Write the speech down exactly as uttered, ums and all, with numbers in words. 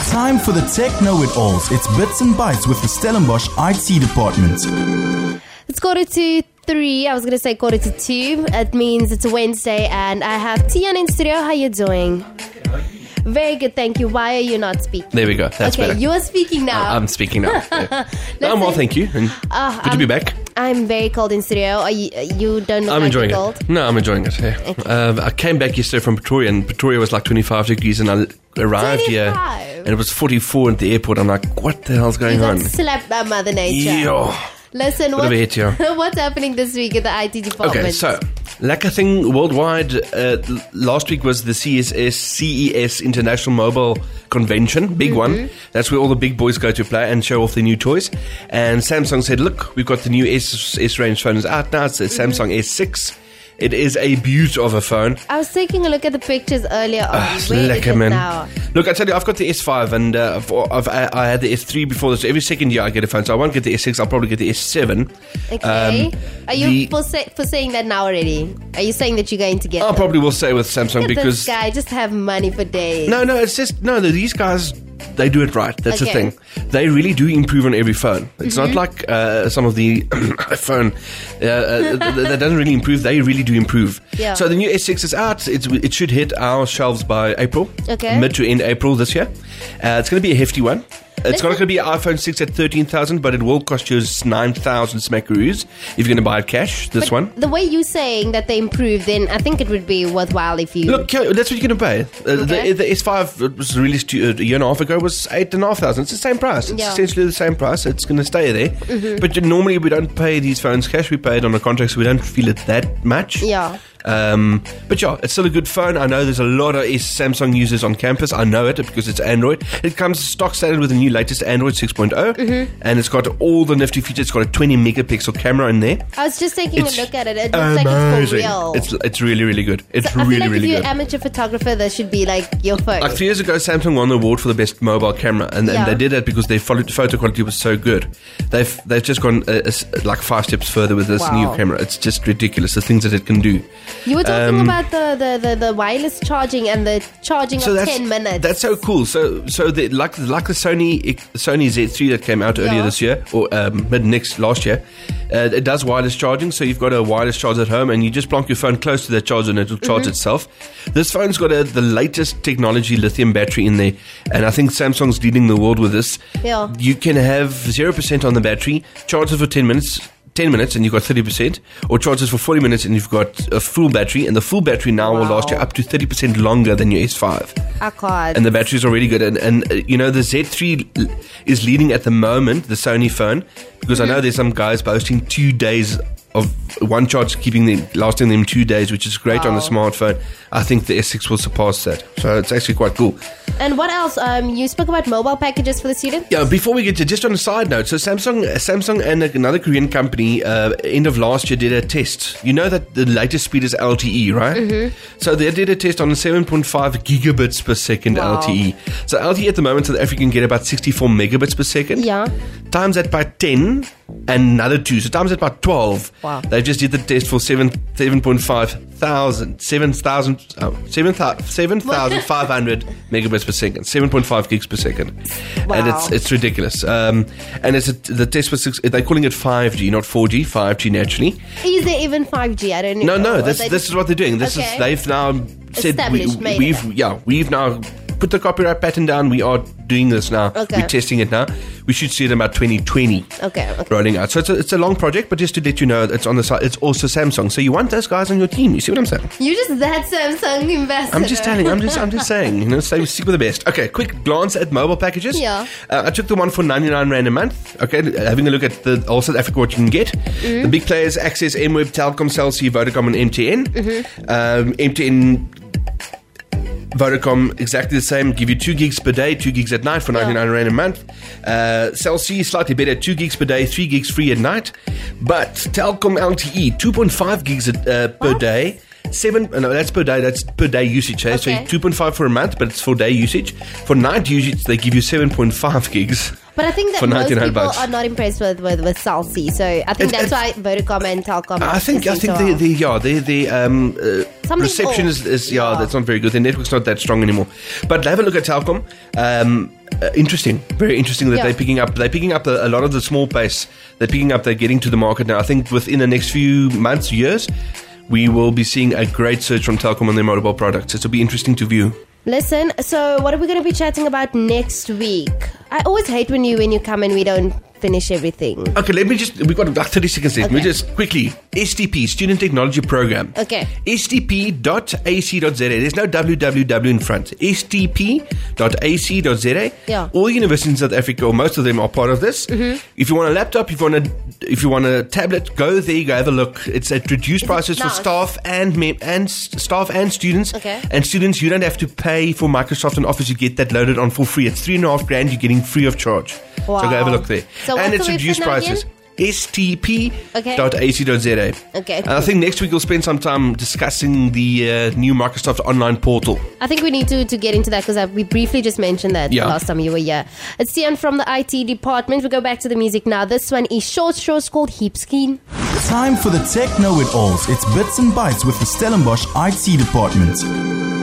Time for the Tech Know-It-Alls. It's Bits and Bytes with the Stellenbosch I T department. It's quarter to three. I was going to say quarter to two. It means it's a Wednesday and I have Tian in studio. How you doing? Very good, thank you. Why are you not speaking? There we go. That's okay, better. you are speaking now. Uh, I'm speaking now. Yeah. No, I'm well, thank you. And uh, good to be back. I'm very cold in studio. Are you, you don't look I'm like enjoying you're cold? it. No, I'm enjoying it. Yeah. Okay. Uh, I came back yesterday from Pretoria, and Pretoria was like twenty-five degrees, and I arrived here, and it was forty-four at the airport. I'm like, what the hell's going you on? got slapped by Mother Nature. Yeah. Listen, what, hit, yeah. what's happening this week at the I T department? Okay, so, like a thing worldwide, uh, last week was the C S S, C E S International Mobile Convention, big mm-hmm. one. That's where all the big boys go to play and show off their new toys. And Samsung said, look, we've got the new S, S-range phones out now. It's the mm-hmm. Samsung S six. It is a beaut of a phone. I was taking a look at the pictures earlier on. Oh, Where is it man. now? Look, I tell you, I've got the S five and uh, I've, I, I had the S three before this. Every second year I get a phone, so I won't get the S six. I'll probably get the S seven. Okay. Um, Are you the, for, say, for saying that now already? Are you saying that you're going to get I them? probably will stay with Samsung Look at because... this guy just have money for days. No, no, it's just... No, these guys... They do it right. That's okay. the thing. They really do improve on every phone. It's mm-hmm. not like uh, some of the iPhone uh, uh, that doesn't really improve. They really do improve. Yeah. So the new S six is out. It's, it should hit our shelves by April. Okay. Mid to end April this year. Uh, it's going to be a hefty one. It's not going to be an iPhone six at thirteen thousand, but it will cost you nine thousand smackaroos if you're going to buy it cash, this but one. The way you're saying that they improve, then I think it would be worthwhile if you... Look, that's what you're going to pay. Uh, okay. the, the S five was released a year and a half ago, was eight thousand five hundred. It's the same price. It's yeah. essentially the same price. It's going to stay there. Mm-hmm. But normally we don't pay these phones cash. We pay it on a contract, so we don't feel it that much. Yeah. Um, but yeah, it's still a good phone. I know there's a lot of Samsung users on campus. I know it because it's Android. It comes stock standard with the new latest Android six point oh, mm-hmm. and it's got all the nifty features. It's got a twenty megapixel camera in there. I was just taking it's a look at it. It looks amazing. like it's for real. It's it's really really good. It's so really I feel like really if you're good. an amateur photographer, that should be like your phone. Like three years ago, Samsung won the award for the best mobile camera, and, yeah. and they did that because their photo quality was so good. They've they've just gone uh, uh, like five steps further with this wow. new camera. It's just ridiculous the things that it can do. You were talking um, about the, the, the, the wireless charging and the charging so of that's, ten minutes. That's so cool. So so the, like like the Sony Sony Z three that came out earlier yeah. this year or um, mid next last year, uh, it does wireless charging. So you've got a wireless charger at home, and you just plonk your phone close to that charger, and it will charge mm-hmm. itself. This phone's got a, the latest technology lithium battery in there, and I think Samsung's leading the world with this. Yeah. You can have zero percent on the battery, charge it for ten minutes. ten minutes and you've got thirty percent, or charges for forty minutes and you've got a full battery, and the full battery now wow. will last you up to thirty percent longer than your S five. I can't. And the battery is already good, and, and uh, you know the Z three is leading at the moment, the Sony phone, because mm-hmm. I know there's some guys boasting two days of one charge keeping them lasting them two days, which is great wow. on a smartphone. I think the S six will surpass that, so it's actually quite cool. And what else? Um, you spoke about mobile packages for the students. Yeah. Before we get to, just on a side note, so Samsung, Samsung and another Korean company, uh, end of last year did a test. You know that the latest speed is L T E, right? Mm-hmm. So they did a test on seven point five gigabits per second wow. L T E. So L T E at the moment, South Africa can get about sixty-four megabits per second. Yeah. Times that by ten, and another two. So times that by twelve. Wow. They just did the test for seven seven point five thousand seven thousand oh, seven seven thousand five hundred megabits per second, seven point five gigs per second, wow. and it's it's ridiculous. Um, and it's a, the test was six, they're calling it five G, not four G, five G naturally. Is there even five G? I don't know. No, no. This this is what they're doing. This okay. is they've now said we, made we've it. yeah we've now put the copyright patent down. We are doing this now. Okay. We're testing it now. We should see it in about twenty twenty. Okay, okay. Rolling out. So it's a, it's a long project, but just to let you know, it's on the side. It's also Samsung. So you want those guys on your team. You see what I'm saying? You just that Samsung ambassador. I'm just telling. I'm just. I'm just saying. You know, stay stick with the best. Okay. Quick glance at mobile packages. Yeah. Uh, I took the one for ninety-nine rand a month. Okay. Having a look at the all South Africa what you can get. Mm-hmm. The big players: Access, M-Web, Telkom, Cell C, Vodacom, and M T N. Mm-hmm. Um, M T N. Vodacom, exactly the same. Give you two gigs per day, two gigs at night for ninety-nine yeah. rand a month. Uh, Cell C, slightly better, two gigs per day, three gigs free at night. But Telkom L T E, two point five gigs at, uh, per what? day. Seven, no, that's per day. That's per day usage. Eh? Okay. So two point five for a month, but it's for day usage. For night usage, they give you seven point five gigs. But I think that for most people bucks. are not impressed with with, with Cell C. So I think It- that's why Vodacom and Telkom. I think I think the, the yeah the the um uh, Something reception old. is, is yeah, Yeah. that's not very good. The network's not that strong anymore. But have a look at Telkom. Um, uh, interesting, very interesting that Yeah. they're picking up. They're picking up a, a lot of the small pace. They're picking up. They're getting to the market now. I think within the next few months, years, we will be seeing a great surge from Telkom on their mobile products. It'll be interesting to view. Listen, so what are we going to be chatting about next week? I always hate when you when you come and we don't finish everything. Okay, let me just, we've got about thirty seconds left. Okay. Let me just quickly, S T P, Student Technology Program. Okay. S T P dot A C dot Z A. There's no W W W in front. S T P dot A C dot Z A. Yeah. All universities in South Africa, or most of them, are part of this. Mm-hmm. If you want a laptop, if you want a, if you want a tablet, go there, go have a look. It's at reduced Is it prices for nice? staff and mem- and s- staff and students. Okay. And students, you don't have to pay for Microsoft and Office. You get that loaded on for free. It's three and a half grand. You're getting free of charge. Wow. So go have a look there. So and what's it's the reduced website now prices. again? S T P Okay. dot A C dot Z A. Okay, And I think next week we'll spend some time discussing the uh, new Microsoft online portal. I think we need to, to get into that because we briefly just mentioned that Yeah. the last time you were here. It's Tian from the I T department. We go back to the music now. This one is short, short, called Heapskeen. Time for the Tech Know-It-Alls. It's Bits and Bytes with the Stellenbosch I T department.